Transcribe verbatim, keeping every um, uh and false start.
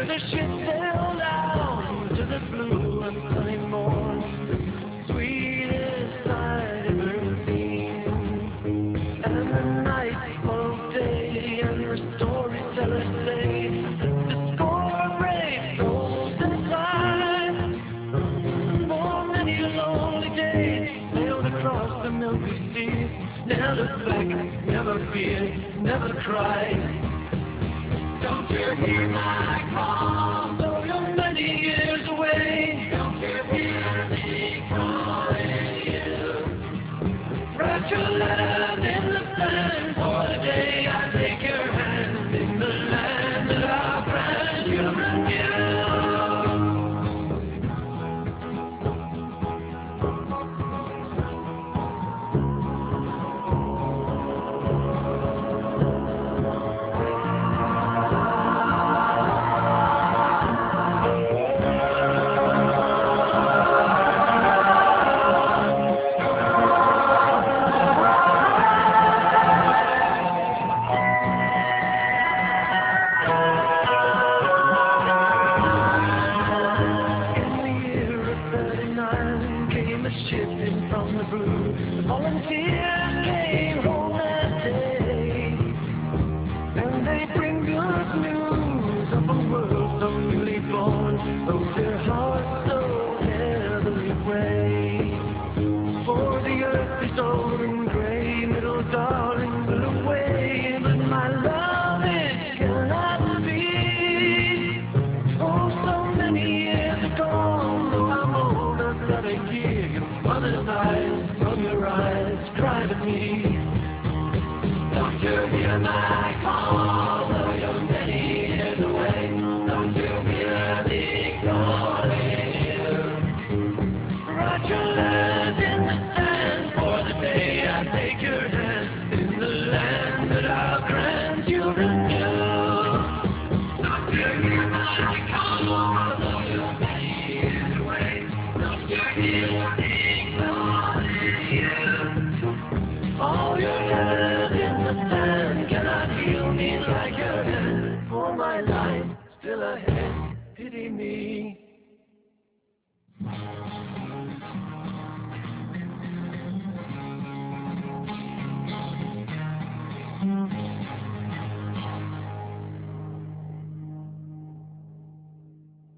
the ship sailed out to the blue and sunny morn, sweetest sight ever seen. And the night followed day, and the storytellers say that the score brave souls inside, for many lonely days, sailed across the milky sea. Never looked back, never feared, never cried. Don't you hear my call? Though you're many years away, don't you hear me calling you? Write your letters in the sand for the day I take your hand in the land that our grandchildren knew. Shifting from the blue, the volunteers came home that day, and they bring good news of a world so newly born, though their hearts so heavily weigh. For the earth is old and gray, little darling will away, but my love it cannot be. Oh, so many years ago, though I'm old, I've got a year. Mother's eyes from your eyes cried at me. Don't you hear my call? Though you're many years away, don't you hear me calling you? Write your letters in the sand for the day I take your hand in the land that our grandchildren knew. Don't you hear my call? Though you're many years away, don't you hear me? All your letters in the sand cannot heal me like your hand. For my life still ahead, pity me.